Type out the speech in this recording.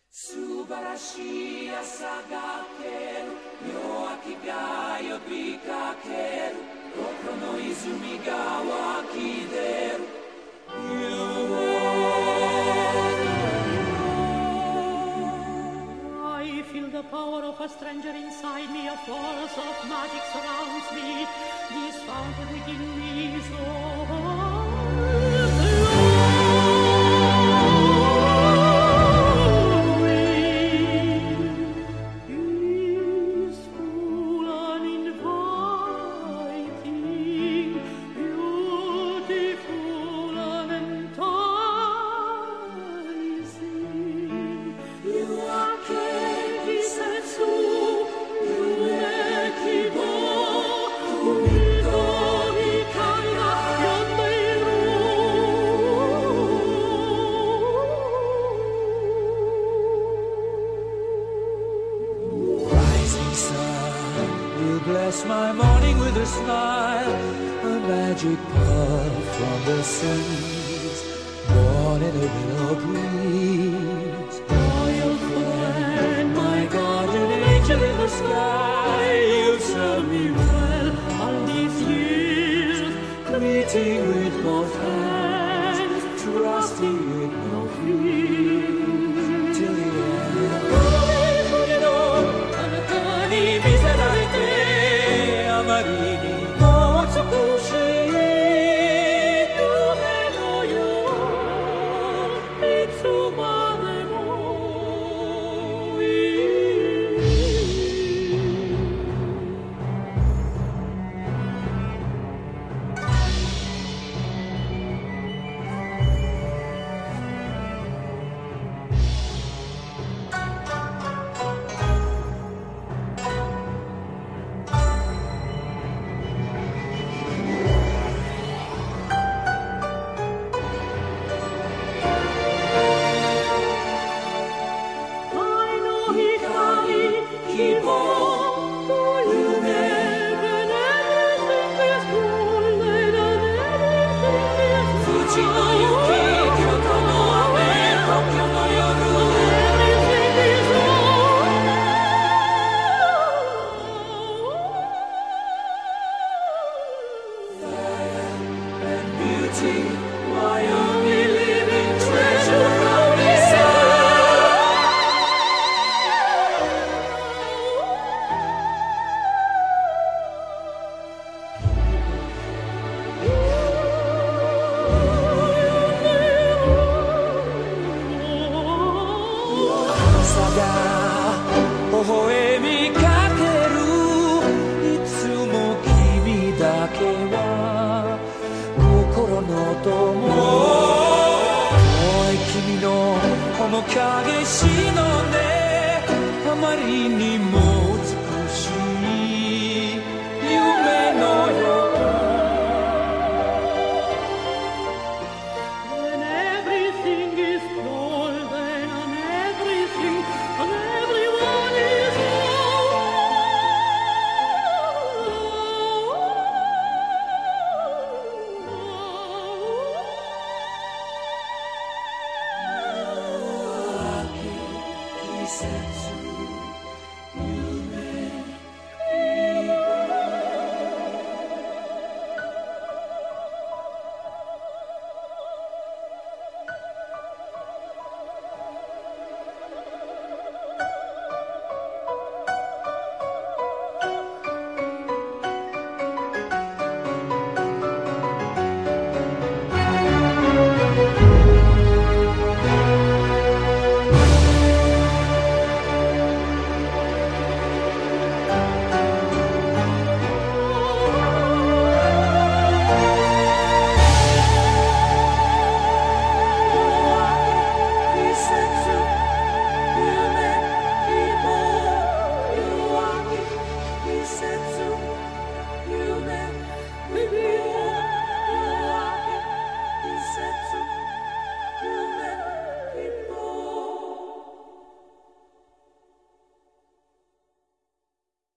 素晴らしい朝がける夜明けが呼びかける心の泉が湧き出る I feel the power of a stranger inside me, a force of magic surrounds me, this fountain within me so bless my morning with a smile, a magic puff from the seas, born in a willow breeze. Royal friend, my guardian angel in the sky, you serve me well all these years, meeting with both hands, trusting with no fear, till the end. He said